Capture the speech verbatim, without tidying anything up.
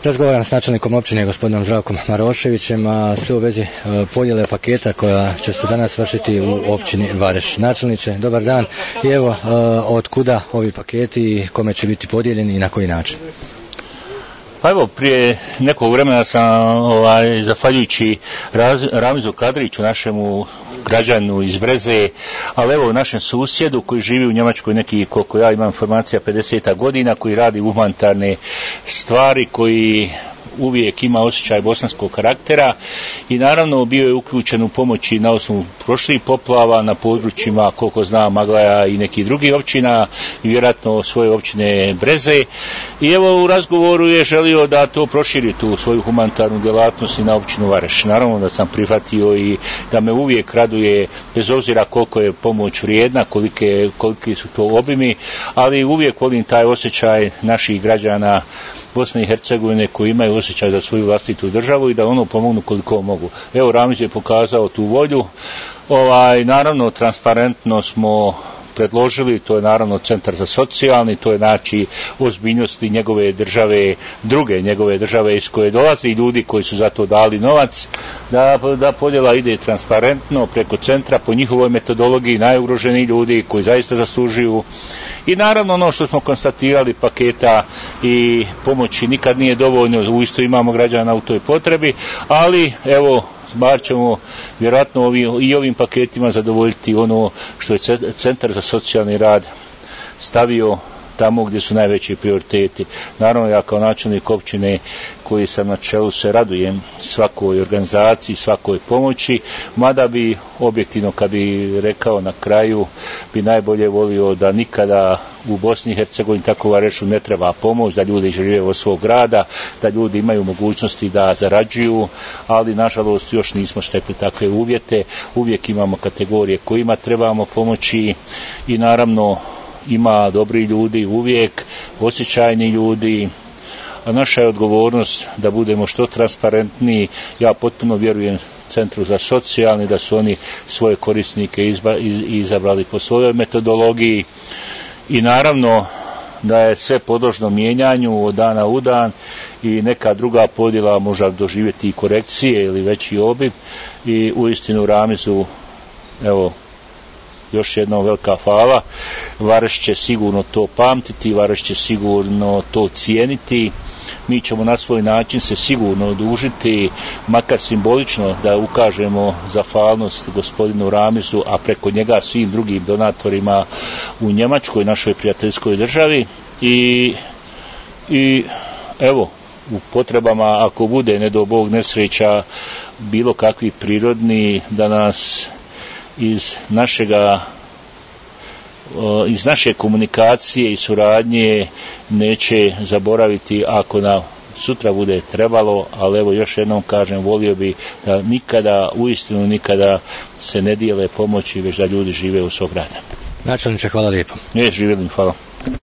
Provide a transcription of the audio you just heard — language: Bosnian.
Razgovaram s načelnikom općine gospodinom Zdravkom Maroševićem, a sve u vezi podjele paketa koja će se danas vršiti u općini Vareš. Načelniče, dobar dan. I evo, od kuda ovi paketi i kome će biti podijeljeni i na koji način? Pa evo, prije nekog vremena sam, ovaj, zahvaljujući Ramizu Kadriću, našemu građanu iz Breze, ali evo našem susjedu koji živi u Njemačkoj neki, koliko ja imam informacija, pedeset godina, koji radi humanitarne stvari, koji uvijek ima osjećaj bosanskog karaktera i naravno bio je uključen u pomoći na osnovu prošlih poplava na područjima, koliko znam, Maglaja i nekih drugih općina i vjerojatno svoje općine Breze. I evo u razgovoru je želio da to proširi tu svoju humanitarnu djelatnost i na općinu Vareš. Naravno da sam prihvatio i da me uvijek raduje, bez obzira koliko je pomoć vrijedna, kolike, koliki su to obimi, ali uvijek volim taj osjećaj naših građana Bosne i Hercegovine koji imaju osjećaj za svoju vlastitu državu i da ono pomognu koliko mogu. Evo, Ramiz je pokazao tu volju. Ovaj, naravno, transparentno smo predložili, to je naravno Centar za socijalni, to je znači ozbiljnosti njegove države, druge njegove države iz koje dolaze i ljudi koji su za to dali novac, da, da podjela ide transparentno preko centra po njihovoj metodologiji, najugroženiji ljudi koji zaista zaslužuju. I naravno ono što smo konstatirali, paketa i pomoći nikad nije dovoljno, uisto imamo građana u toj potrebi, ali evo, bar ćemo vjerojatno ovi, i ovim paketima zadovoljiti ono što je Centar za socijalni rad stavio tamo gdje su najveći prioriteti. Naravno, ja kao načelnik općine koji sam na čelu se radujem svakoj organizaciji, svakoj pomoći, mada bi objektivno, kad bi rekao na kraju, bi najbolje volio da nikada u Bosni i Hercegovini, tako Varešu, ne treba pomoć, da ljudi žive od svog grada, da ljudi imaju mogućnosti da zarađuju, ali nažalost još nismo stekli takve uvjete. Uvijek imamo kategorije kojima trebamo pomoći i naravno ima dobri ljudi uvijek, osjećajni ljudi, a naša je odgovornost da budemo što transparentniji. Ja potpuno vjerujem Centru za socijalni, da su oni svoje korisnike izba, izabrali po svojoj metodologiji i naravno da je sve podložno mijenjanju od dana u dan i neka druga podjela može doživjeti i korekcije ili veći obim i uistinu Ramizu, evo, još jednom velika hvala. Vareš će sigurno to pamtiti, Vareš će sigurno to cijeniti. Mi ćemo na svoj način se sigurno odužiti, makar simbolično, da ukažemo zahvalnost gospodinu Ramizu, a preko njega svim drugim donatorima u Njemačkoj, našoj prijateljskoj državi. I, i evo, u potrebama, ako bude, ne do Bog, nesreća, bilo kakvi prirodni, da nas iz našega iz naše komunikacije i suradnje neće zaboraviti ako na sutra bude trebalo, ali evo još jednom kažem, volio bi da nikada, uistinu nikada se ne dijele pomoći, već da ljudi žive u svog grada. Načelniče, hvala lijepo. Ne, živjeli, hvala.